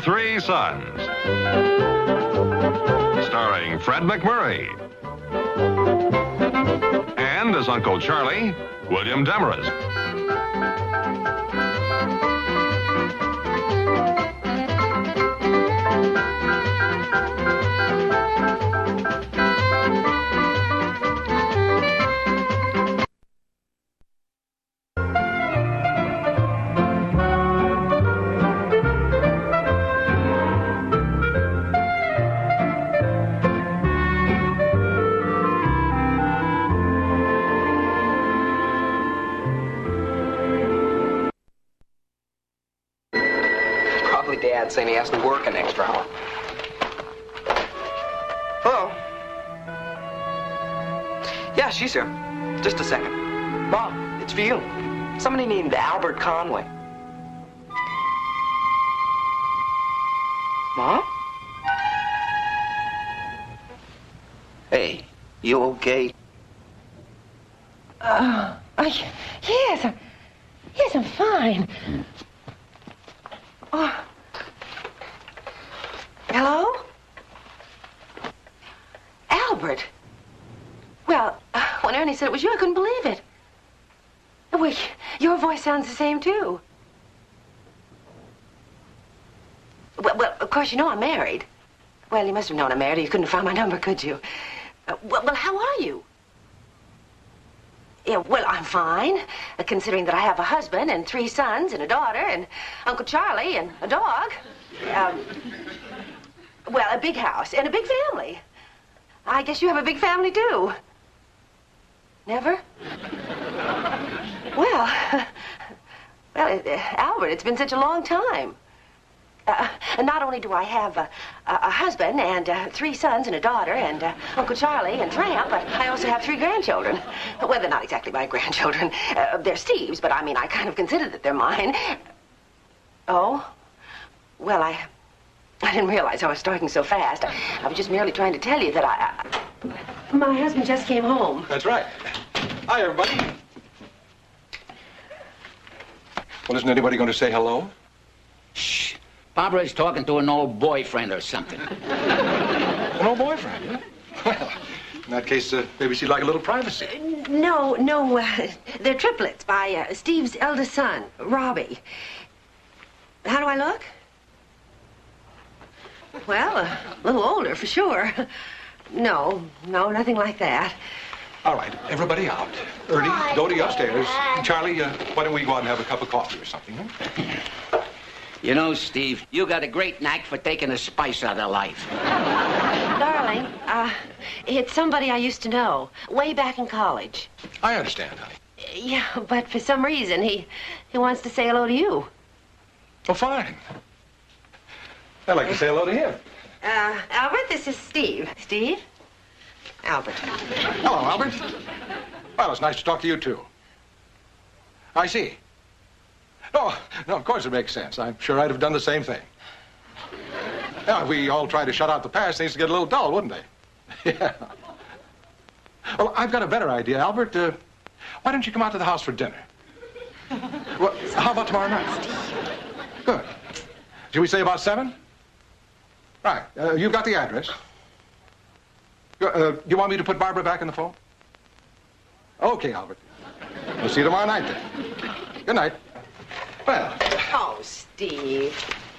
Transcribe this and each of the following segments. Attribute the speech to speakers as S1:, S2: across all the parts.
S1: Three Sons. Starring Fred MacMurray. And as Uncle Charlie, William Demarest.
S2: Dad saying he has to work an extra hour. Hello? Yeah, she's here. Just a second. Mom, it's for you. Somebody named Albert Conway. Mom? Hey, you okay?
S3: Yes, I'm fine. Oh. Hello? Albert? Well, when Ernie said it was you, I couldn't believe it. Well, your voice sounds the same, too. Well, of course, you know I'm married. Well, you must have known I'm married or you couldn't have found my number, could you? Well, how are you? Yeah, well, I'm fine, considering that I have a husband and 3 sons and a daughter and Uncle Charlie and a dog. Well, a big house and a big family. I guess you have a big family, too. Never? Well, Albert, it's been such a long time. And not only do I have a husband and 3 sons and a daughter and Uncle Charlie and Tramp, but I also have 3 grandchildren. Well, they're not exactly my grandchildren. They're Steve's, but I mean, I kind of consider that they're mine. Oh? Well, I didn't realize I was starting so fast. I was just merely trying to tell you that my husband just came home.
S4: That's right. Hi, everybody. Well, isn't anybody going to say hello?
S5: Shh. Barbara's talking to an old boyfriend or something.
S4: An old boyfriend, huh? Well, in that case, maybe she'd like a little privacy.
S3: No, they're triplets by Steve's eldest son, Robbie. How do I look? Well, a little older, for sure. No, nothing like that.
S4: All right, everybody out. Ernie, go to upstairs. Charlie, why don't we go out and have a cup of coffee or something, huh?
S5: You know, Steve, you got a great knack for taking the spice out of life.
S3: Darling, it's somebody I used to know, way back in college.
S4: I understand, honey.
S3: Yeah, but for some reason, he wants to say hello to you.
S4: Oh, fine. I'd like to say hello to him.
S3: Albert, this is Steve. Steve? Albert.
S4: Hello, Albert. Well, it's nice to talk to you, too. I see. No, of course it makes sense. I'm sure I'd have done the same thing. Yeah, if we all try to shut out the past, things would get a little dull, wouldn't they? Yeah. Well, I've got a better idea, Albert. Why don't you come out to the house for dinner? Well, how about tomorrow night? Good. Shall we say about 7? Right. You've got the address. You want me to put Barbara back in the phone? Okay, Albert. We'll see you tomorrow night, then. Good night. Well.
S3: Oh, Steve.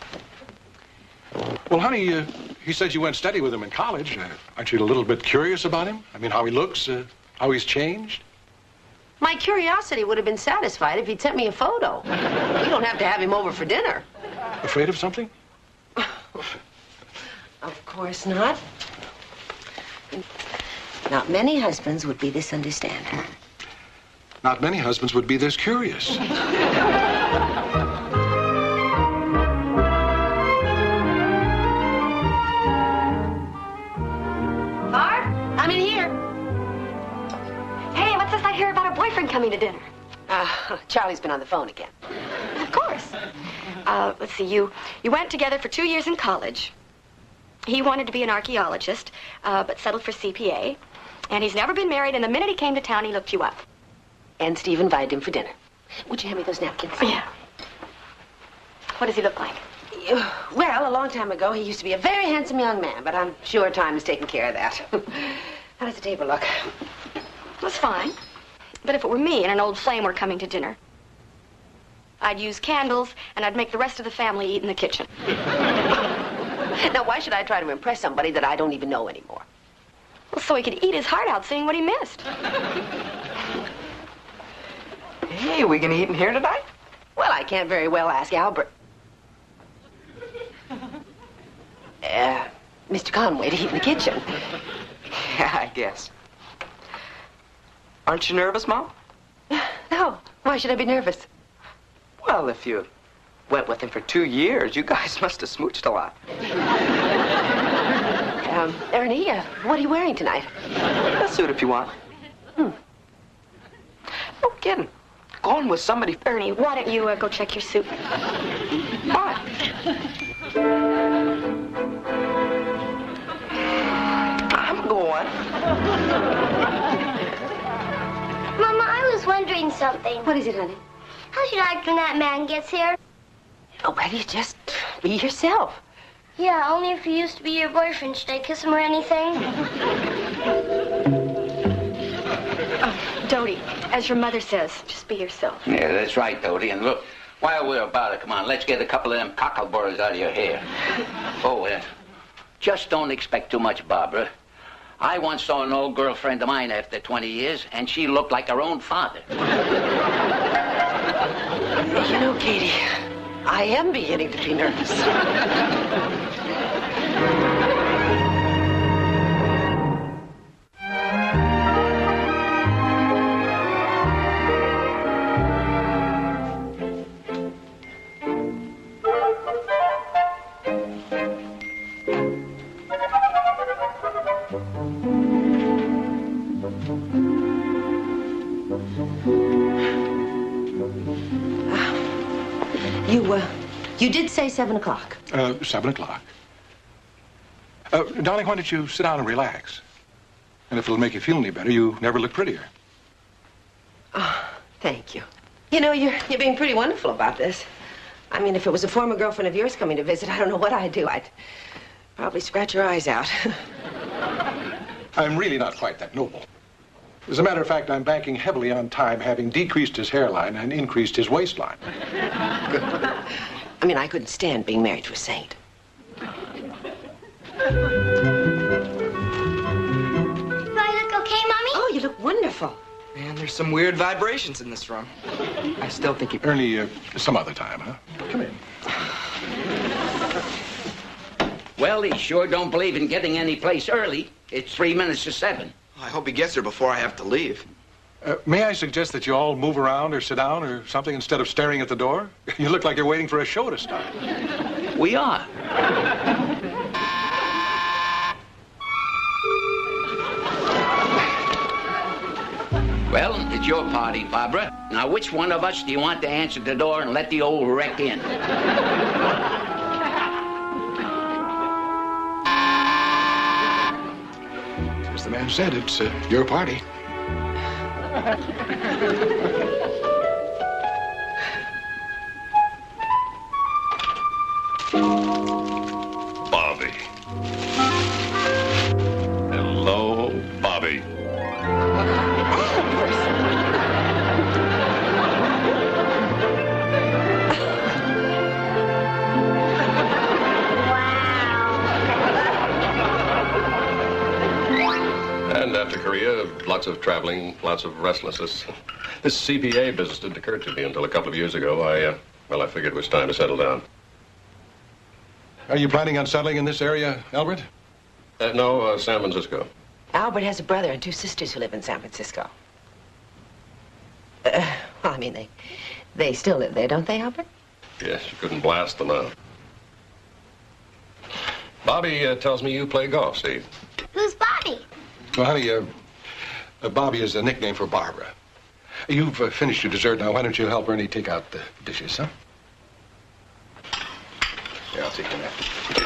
S4: Well, honey, he said you went steady with him in college. Aren't you a little bit curious about him? I mean, how he looks, how he's changed?
S3: My curiosity would have been satisfied if he'd sent me a photo. You don't have to have him over for dinner.
S4: Afraid of something?
S3: Of course not. Not many husbands would be this understanding.
S4: Not many husbands would be this curious.
S6: Barb, I'm in here. Hey, what's this I hear about her boyfriend coming to dinner?
S3: Charlie's been on the phone again.
S6: Of course. Let's see, you went together for 2 years in college. He wanted to be an archaeologist, but settled for CPA. And he's never been married, and the minute he came to town, he looked you up.
S3: And Steve invited him for dinner. Would you hand me those napkins?
S6: Yeah. What does he look like?
S3: Well, a long time ago, he used to be a very handsome young man, but I'm sure time has taken care of that. How does the table look?
S6: That's fine. But if it were me and an old flame were coming to dinner, I'd use candles, and I'd make the rest of the family eat in the kitchen.
S3: Now, why should I try to impress somebody that I don't even know anymore?
S6: Well, so he could eat his heart out seeing what he missed.
S2: Hey, are we gonna eat in here tonight?
S3: Well, I can't very well ask Albert. Mr. Conway to eat in the kitchen.
S2: Yeah, I guess. Aren't you nervous, Mom?
S3: No. Why should I be nervous?
S2: Well, if you went with him for 2 years, you guys must have smooched a lot.
S3: Ernie, what are you wearing tonight?
S2: A suit if you want. No kidding. Going with somebody.
S6: Ernie, why don't you go check your suit?
S2: Why? I'm going.
S7: Mama, I was wondering something.
S3: What is it, honey?
S7: How should I act when that man gets here?
S3: Oh, well, you just be yourself.
S7: Yeah, only if he used to be your boyfriend. Should I kiss him or anything?
S6: Dodie, as your mother says, just be yourself.
S5: Yeah, that's right, Dodie. And look, while we're about it, come on, let's get a couple of them cockleburrs out of your hair. Oh, just don't expect too much, Barbara. I once saw an old girlfriend of mine after 20 years, and she looked like her own father.
S3: You know, Katie, I am beginning to be nervous. You did say 7 o'clock.
S4: 7 o'clock. Darling, why don't you sit down and relax? And if it'll make you feel any better, you never look prettier.
S3: Oh, thank you. You know, you're being pretty wonderful about this. I mean, if it was a former girlfriend of yours coming to visit, I don't know what I'd do. I'd probably scratch her eyes out.
S4: I'm really not quite that noble. As a matter of fact, I'm banking heavily on time having decreased his hairline and increased his waistline.
S3: Good. I mean, I couldn't stand being married to a saint.
S7: Do I look okay, Mommy?
S3: Oh, you look wonderful.
S2: Man, there's some weird vibrations in this room. I still think you...
S4: Ernie, some other time, huh? Come in.
S5: Well, he sure don't believe in getting any place early. It's 3 minutes to 7.
S8: I hope he gets there before I have to leave.
S4: May I suggest that you all move around or sit down or something instead of staring at the door? You look like you're waiting for a show to start.
S5: We are. Well, it's your party, Barbara. Now, which one of us do you want to answer the door and let the old wreck in?
S4: As the man said, it's your party.
S1: Bobby. Hello, Bobby. And after Korea, lots of traveling, lots of restlessness. This CPA business didn't occur to me until a couple of years ago. I figured it was time to settle down.
S4: Are you planning on settling in this area, Albert?
S1: No, San Francisco.
S3: Albert has a brother and 2 sisters who live in San Francisco. Well, I mean, they still live there, don't they, Albert?
S1: Yes, you couldn't blast them out. Bobby tells me you play golf, Steve.
S7: Who's Bobby?
S4: Well, honey, Bobby is a nickname for Barbara. You've finished your dessert now. Why don't you help Ernie take out the dishes, huh? Yeah, I'll take that.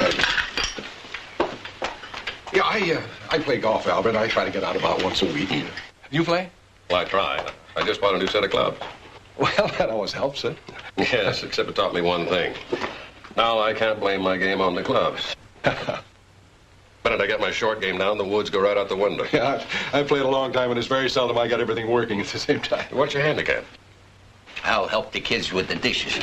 S4: Yeah, I play golf, Albert. I try to get out about once a week. You play?
S1: Well, I try. I just bought a new set of clubs.
S4: Well, that always helps, huh?
S1: Yes, except it taught me one thing. Now, I can't blame my game on the gloves. But I get my short game down, the woods go right out the window.
S4: Yeah, I've played a long time, and it's very seldom I got everything working at the same time.
S1: What's your handicap?
S5: I'll help the kids with the dishes.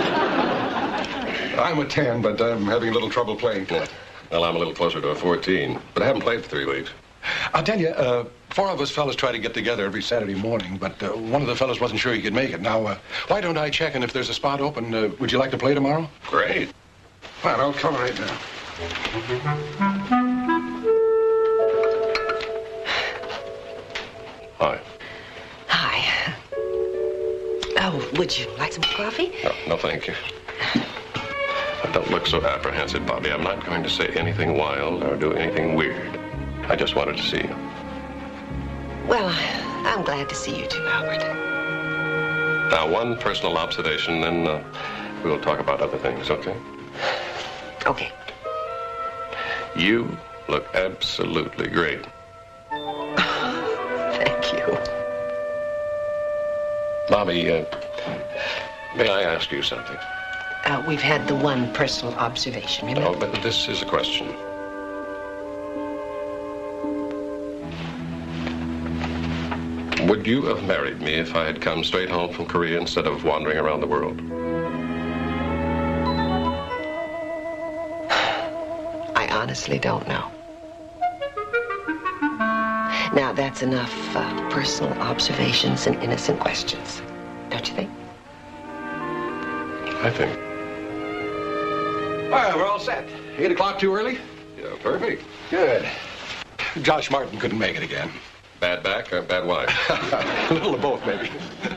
S4: I'm a 10, but I'm having a little trouble playing.
S1: Yeah. Well, I'm a little closer to a 14, but I haven't played for 3 weeks.
S4: I'll tell you, 4 of us fellas try to get together every Saturday morning, but one of the fellas wasn't sure he could make it. Now, why don't I check, and if there's a spot open, would you like to play tomorrow?
S1: Great.
S4: Well, I'll come right now.
S1: Hi.
S3: Hi. Oh, would you like some coffee?
S1: No, thank you. Don't look so apprehensive, Bobby. I'm not going to say anything wild or do anything weird. I just wanted to see you.
S3: Well, I'm glad to see you too, Albert.
S1: Now, one personal observation, then we'll talk about other things, okay?
S3: Okay.
S1: You look absolutely great.
S3: Thank you.
S1: Bobby, may I ask you something?
S3: We've had the one personal observation, remember?
S1: Oh, but this is a question. Would you have married me if I had come straight home from Korea instead of wandering around the world?
S3: I honestly don't know. Now, that's enough personal observations and innocent questions, don't you think?
S1: I think.
S4: Well, we're all set. 8 o'clock too early?
S1: Yeah, perfect.
S4: Good. Josh Martin couldn't make it again.
S1: Bad back or bad wife?
S4: A little of both, maybe.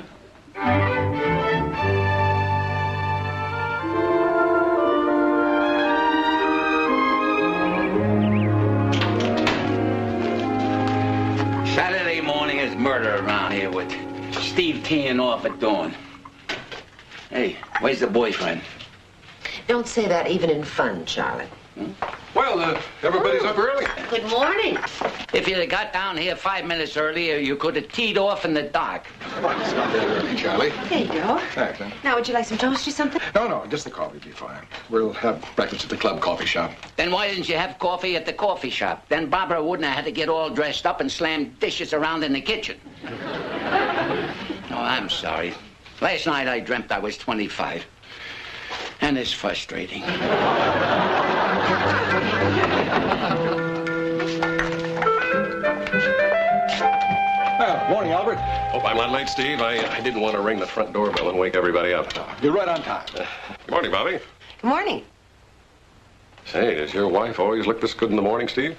S5: Saturday morning is murder around here with Steve teeing off at dawn. Hey, where's the boyfriend?
S3: Don't say that even in fun, Charlie.
S4: Well, everybody's up early.
S3: Good morning.
S5: If you'd have got down here 5 minutes earlier, you could have teed off in the dark.
S4: Well, it's not that early, Charlie.
S3: There you go.
S4: Thanks, huh?
S3: Now, would you like some toast or something?
S4: No, just the coffee would be fine. We'll have breakfast at the club coffee shop.
S5: Then why didn't you have coffee at the coffee shop? Then Barbara wouldn't have had to get all dressed up and slam dishes around in the kitchen. Oh, I'm sorry. Last night I dreamt I was 25. And it's frustrating.
S4: Morning, Albert.
S1: Hope I'm not late, Steve. I didn't want to ring the front doorbell and wake everybody up.
S4: You're right on time.
S1: Good morning, Bobby.
S3: Good morning.
S1: Say, does your wife always look this good in the morning, Steve?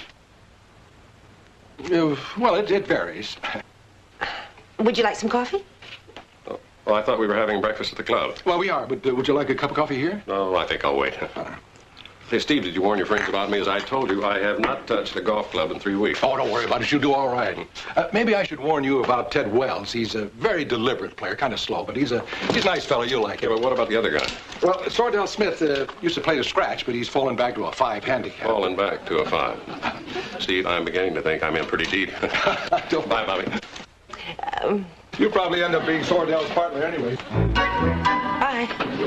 S4: Well, it varies.
S3: Would you like some coffee?
S1: Well, I thought we were having breakfast at the club.
S4: Well, we are, but would you like a cup of coffee here?
S1: No, I think I'll wait. Hey, Steve, did you warn your friends about me? As I told you, I have not touched a golf club in 3 weeks.
S4: Oh, don't worry about it. You'll do all right. Maybe I should warn you about Ted Wells. He's a very deliberate player, kind of slow, but he's a nice fellow. You'll like
S1: Yeah,
S4: him.
S1: but what about the other guy?
S4: Well, Sordell Smith used to play the scratch, but he's fallen back to a 5 handicap.
S1: Falling back to a 5. Steve, I'm beginning to think I'm in pretty deep. Bye, Bobby.
S4: You'll probably end up being Sordell's partner anyway.
S3: Bye.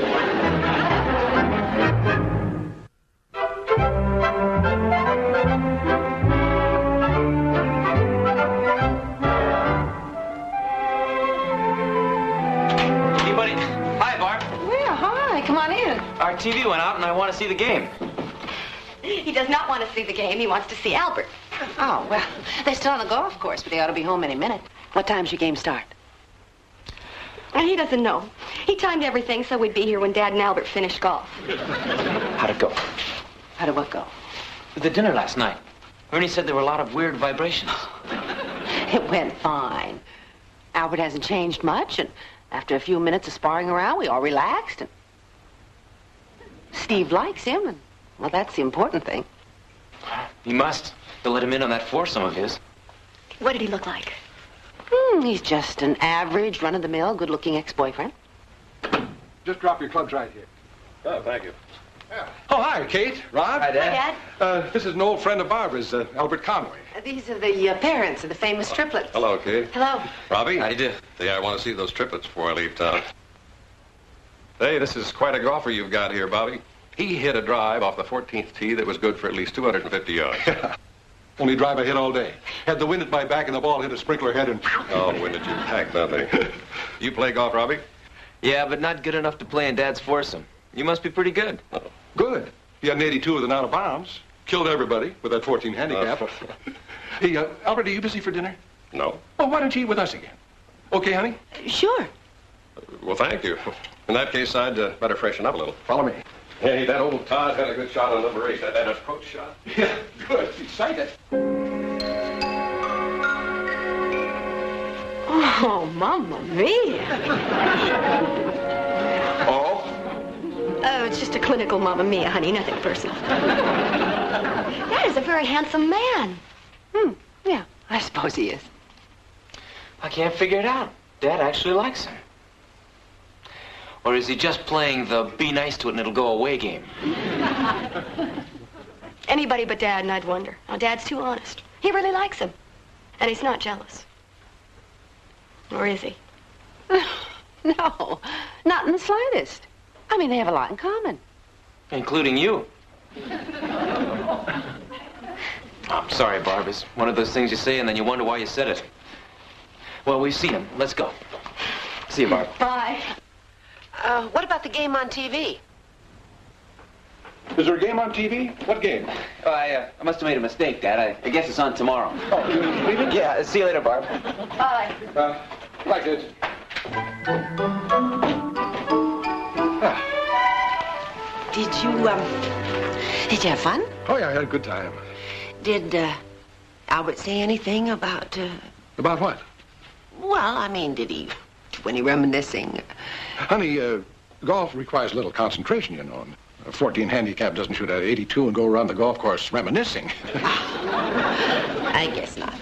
S2: Hi, Barb.
S9: Yeah, hi. Come on in.
S2: Our TV went out and I want to see the game.
S6: He does not want to see the game. He wants to see Albert.
S3: Oh, well, they're still on the golf course, but they ought to be home any minute. What time's your game start?
S6: And he doesn't know. He timed everything so we'd be here when Dad and Albert finished golf.
S2: How'd it go?
S3: How did what go?
S2: The dinner last night. Ernie said there were a lot of weird vibrations.
S3: It went fine. Albert hasn't changed much, and after a few minutes of sparring around, we all relaxed, and Steve likes him, and, well, that's the important thing.
S2: He must. To let him in on that foursome of his.
S6: What did he look like?
S3: He's just an average, run-of-the-mill, good-looking ex-boyfriend.
S4: Just drop your clubs right here.
S1: Oh, thank you.
S4: Yeah. Oh, hi, Kate, Rob.
S2: Hi, Dad.
S4: This is an old friend of Barbara's, Albert Conway.
S3: These are the parents of the famous triplets.
S1: Hello, Kate.
S3: Hello.
S1: Robbie?
S2: How do you do?
S1: Yeah, I want to see those triplets before I leave town. Hey, this is quite a golfer you've got here, Bobby. He hit a drive off the 14th tee that was good for at least 250 yards.
S4: Only drive I hit all day. Had the wind at my back and the ball hit a sprinkler head and...
S1: Oh, when did you pack nothing? You play golf, Robbie?
S10: Yeah, but not good enough to play in Dad's foursome. You must be pretty good.
S4: Oh. Good. He had an 82 with an out of bounds. Killed everybody with that 14 handicap. Hey, Albert, are you busy for dinner?
S1: No.
S4: Well, why don't you eat with us again? Okay, honey?
S3: Sure.
S1: Well, thank you. In that case, I'd better freshen up a little.
S4: Follow me.
S1: Hey, that old Todd had a good shot on number 8. That approach shot.
S4: Yeah, good. Excited.
S9: Oh, Mamma Mia.
S4: Oh?
S6: Oh, it's just a clinical Mamma Mia, honey. Nothing personal. That is a very handsome man.
S3: Yeah, I suppose he is.
S10: I can't figure it out. Dad actually likes him. Or is he just playing the be nice to it and it'll go away game?
S6: Anybody but Dad, and I'd wonder. Now, Dad's too honest. He really likes him. And he's not jealous. Or is he?
S3: No, not in the slightest. I mean, they have a lot in common.
S10: Including you. I'm sorry, Barb. It's one of those things you say and then you wonder why you said it. Well, we've seen him. Let's go. See you, Barb.
S6: Bye.
S3: What about the game on TV?
S4: Is there a game on TV? What game?
S10: I must have made a mistake, Dad. I guess it's on tomorrow.
S4: Oh, you leave it?
S10: Yeah, see you later, Barb.
S6: Bye.
S4: Like it.
S3: Did you have fun?
S4: Oh, yeah, I had a good time.
S3: Did Albert say anything about...
S4: About what?
S3: Well, I mean, did he do any reminiscing?
S4: Honey, golf requires a little concentration, you know. A 14 handicap doesn't shoot at 82 and go around the golf course reminiscing.
S3: I guess not.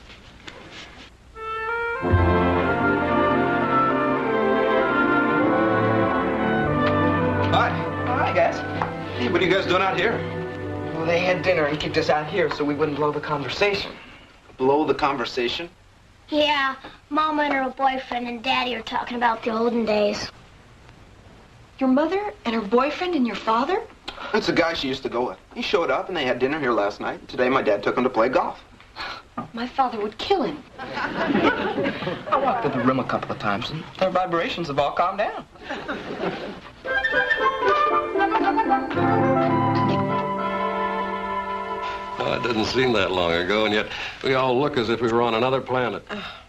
S2: Hi, guys.
S8: Hey, what are you guys doing out here?
S2: Well, they had dinner and kicked us out here so we wouldn't blow the conversation.
S8: Blow the conversation?
S7: Yeah, Mama and her boyfriend and Daddy are talking about the olden days.
S9: Your mother and her boyfriend and your father?
S8: That's the guy she used to go with. He showed up and they had dinner here last night. Today my dad took him to play golf.
S9: My father would kill him.
S2: I walked in the room a couple of times and their vibrations have all calmed down.
S1: Well, it didn't seem that long ago, and yet we all look as if we were on another planet.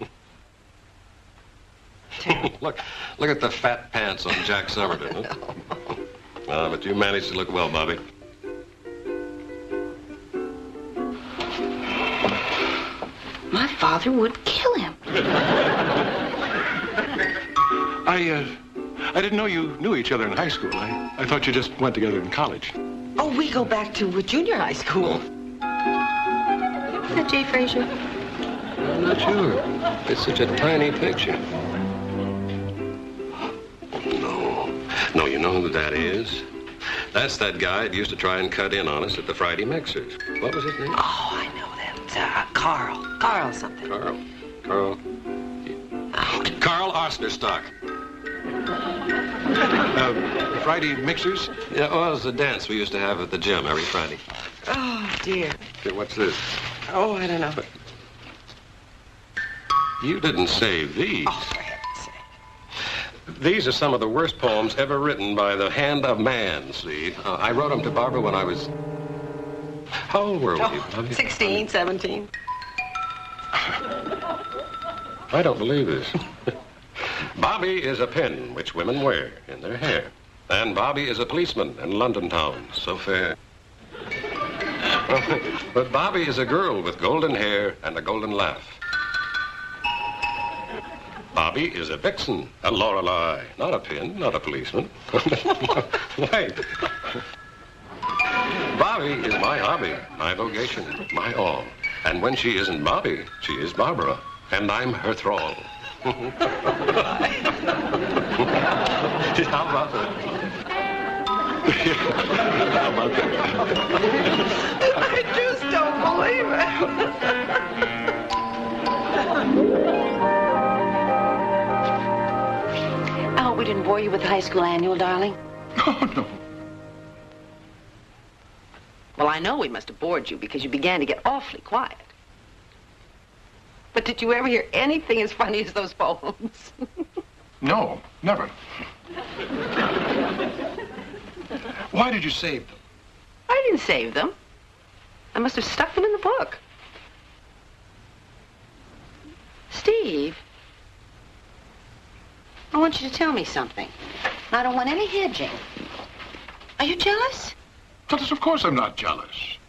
S1: Look at the fat pants on Jack Somerton. Huh? But you managed to look well, Bobby.
S9: My father would kill him.
S4: I didn't know you knew each other in high school. I thought you just went together in college.
S3: Oh, we go back to junior high school.
S9: Is that Jay Frazier?
S1: I'm not sure. It's such a tiny picture. No, you know who that is? That's that guy that used to try and cut in on us at the Friday Mixers. What was his name?
S3: Oh, I know that. Carl. Carl something.
S1: Carl Osterstock.
S4: Friday Mixers?
S1: Yeah, well, it was a dance we used to have at the gym every Friday.
S3: Oh, dear.
S1: Okay, what's this?
S3: Oh, I don't know.
S1: You didn't save these.
S3: Oh, for heaven's sake.
S1: These are some of the worst poems ever written by the hand of man, see? I wrote them to Barbara when I was... How old were we?
S3: 16, 17.
S1: I don't believe this. Bobby is a pin which women wear in their hair. And Bobby is a policeman in London town, so fair. But Bobby is a girl with golden hair and a golden laugh. Bobby is a vixen, a Lorelei, not a pin, not a policeman. Wait. Bobby is my hobby, my vocation, my all. And when she isn't Bobby, she is Barbara, and I'm her thrall. How about that? How about that?
S3: I just don't believe it. I hope we didn't bore you with the high school annual, darling.
S4: Oh, no.
S3: Well, I know we must have bored you because you began to get awfully quiet. But did you ever hear anything as funny as those poems?
S4: No, never. Why did you save them?
S3: I didn't save them. I must have stuck them in the book. Steve, I want you to tell me something. I don't want any hedging. Are you jealous?
S4: Phyllis, of course I'm not jealous.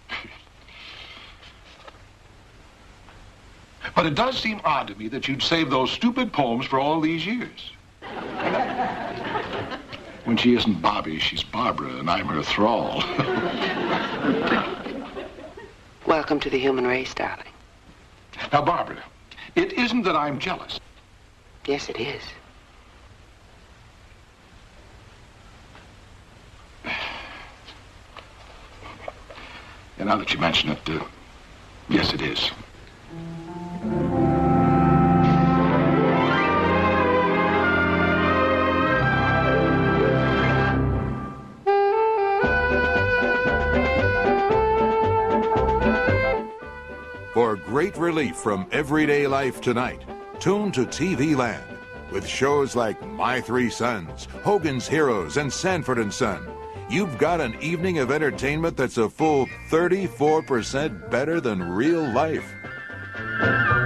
S4: But it does seem odd to me that you'd save those stupid poems for all these years. When she isn't Bobby, she's Barbara, and I'm her thrall.
S3: Welcome to the human race, darling.
S4: Now, Barbara, it isn't that I'm jealous.
S3: Yes, it is.
S4: And now that you mention it, yes, it is.
S11: For great relief from everyday life tonight, tune to TV Land with shows like My Three Sons, Hogan's Heroes, and Sanford and Son. You've got an evening of entertainment that's a full 34% better than real life.